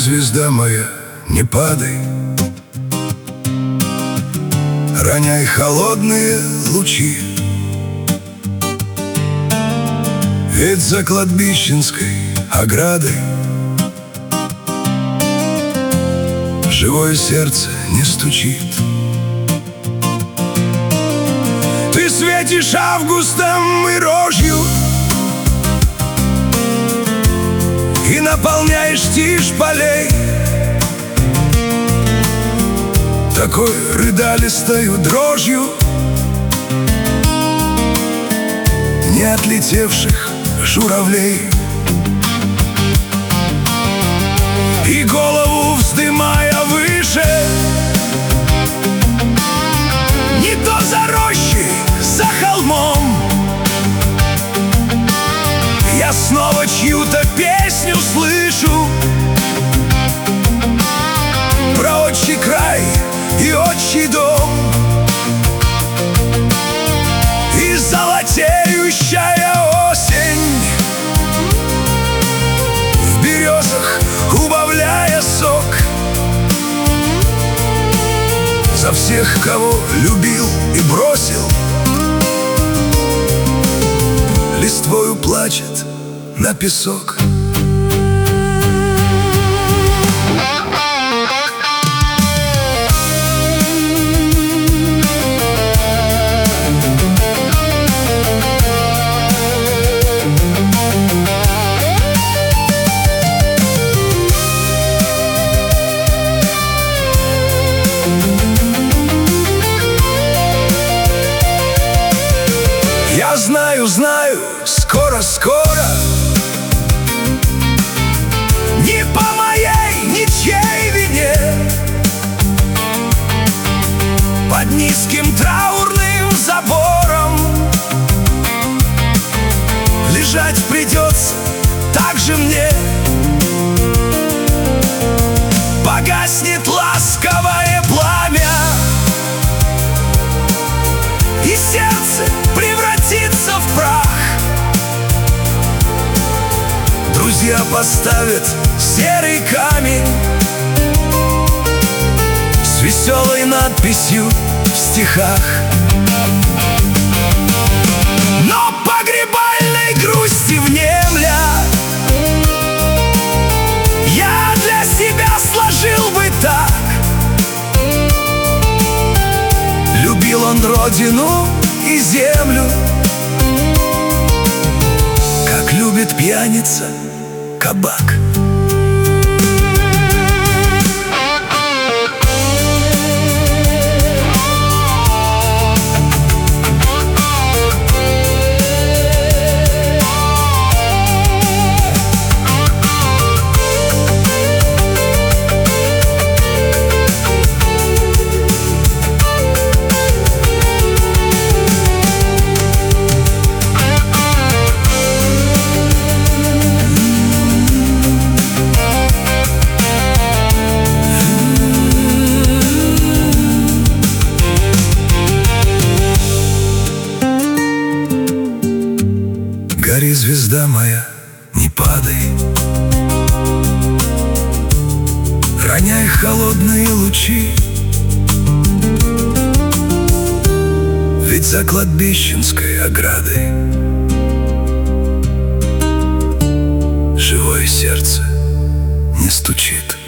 звезда моя, не падай, роняй холодные лучи. Ведь за кладбищенской оградой живое сердце не стучит. Ты светишь августом и рожью и наполняешь тишь полей такой рыдалистою дрожью не отлетевших журавлей. И голову вздымая выше, не то за рощей, за холмом, я снова чью-то песню слышу про отчий край и отчий дом. И золотеющая осень в березах, убавляя сок, за всех, кого любил и бросил, листвою плачет на песок. Я знаю, знаю, скоро-скоро, не по моей, ничьей вине, под низким траурным забором лежать придется также мне. Погаснет ласковое пламя, и сердце превратится в прах. Друзья поставят серый камень с веселой надписью в стихах. Но погребальной грусти внемля, я для себя сложил бы так: любил он родину и землю, как любит пьяница кабак. Гори, звезда моя, не падай, роняй холодные лучи. Ведь за кладбищенской оградой живое сердце не стучит.